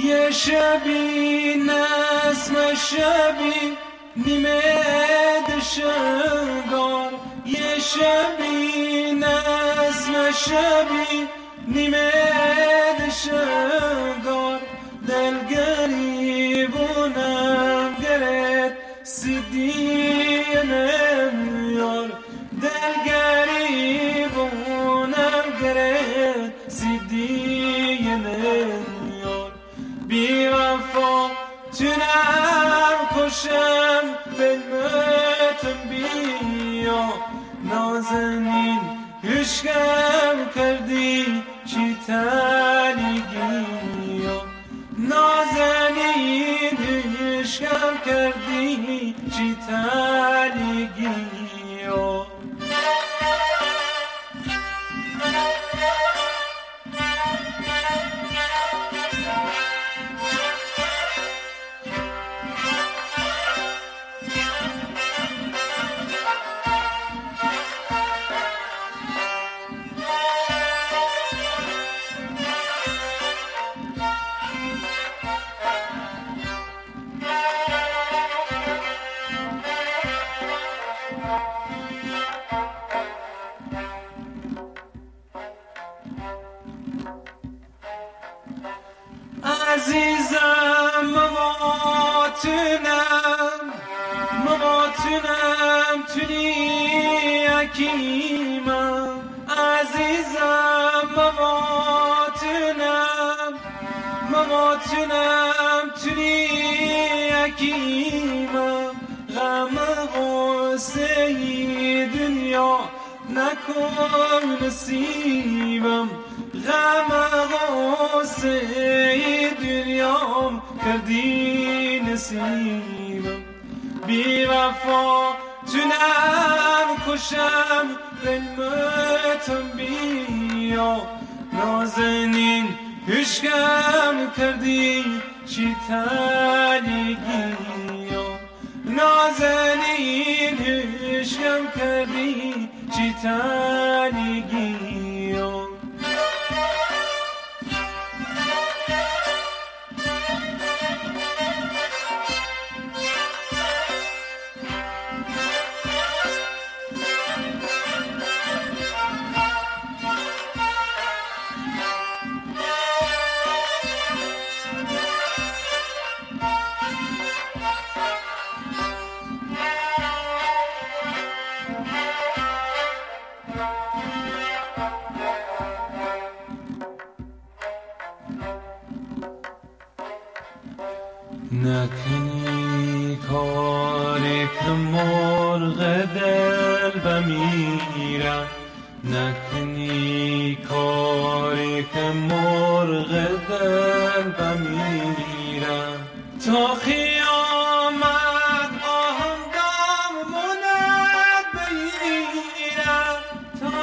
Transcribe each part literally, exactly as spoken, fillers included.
یه شبی نسم شبی نیمه دشگار، یه شبی نسم شبی نیمه دشگار، دل گریبونم گرد سیدی نمیار، دل گریبونم گرد سیدی نمیار، بی وفا تونم کشم بلمتم بیا، نازنین عشقم کردی چی تلیگیا، نازنین عشقم کردی چی تلیگیا. عزیزم مواتونم مواتونم تونی حکیمم، عزیزم مواتونم مواتونم تونی حکیمم، غم غصه دنیا نکن نصیبم، غم غصه دنیام کردی نصیبم، بی وفا تونم کشم بلمتم بیا، نازنین عشقم کردی چی تلیگیا، نازنین عشقم کردی چی تلیگیا. نکنی کاری که مرغ دل بمیرم، نکنی کاری که مرغ دل بمیرم، تا قیامت آهم دامونت بگیرم، تا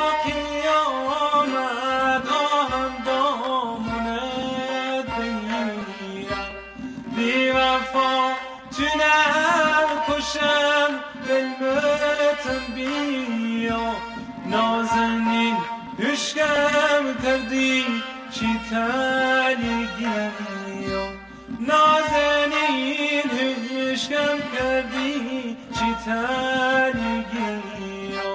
قیامت آهم دامونت بگیرم، بی وفا تونم کشم بلمتم بیا، نازنین عشقم کردی چی تلیگیا، نازنین عشقم کردی چی تلیگیا.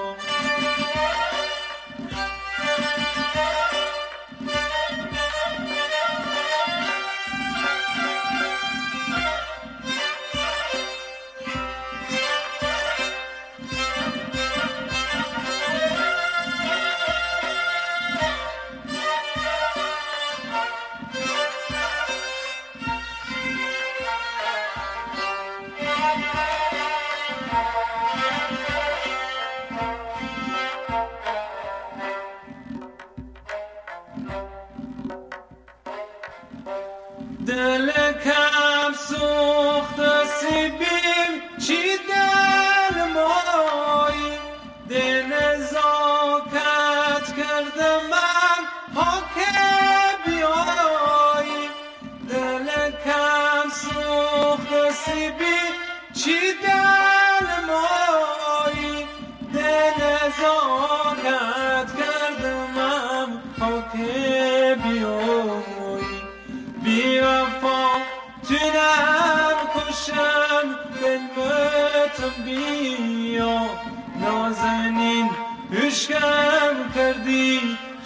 دل کم سوخت سیبیم چی دل مایی، دل نزاکت کرده من ها که بیایی، دل کم سوخت سیبیم چی دل مایی، دل نزاکت کرده من ها که بیایی، بی وفا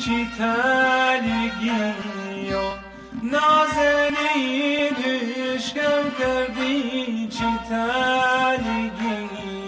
چی تلیگی نازنین عشقم کردی چی تلیگی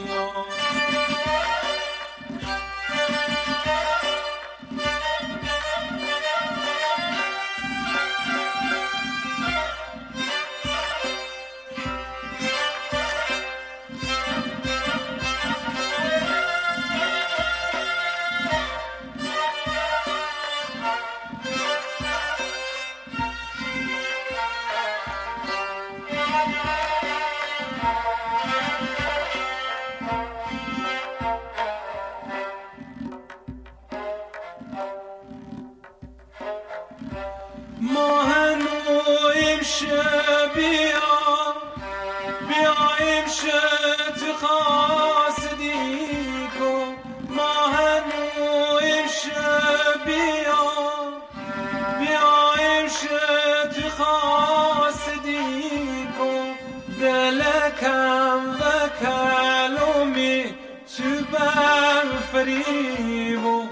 ما هنو امشب بیا بیا امشب خواستی کن ما هنو امشب بیا بیا امشب خواستی کن دلکم و کلومی تو بر فریبو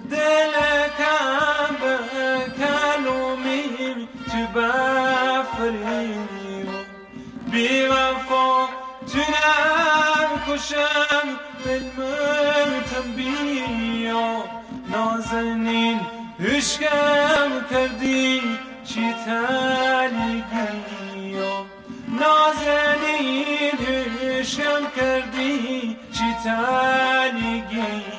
دلکم و کلومی تو بفریم بی وفا تو نکشم بلمتم بیا نازنین عشقم کردی چی تلیگی نازنین عشقم کردی چی تلیگی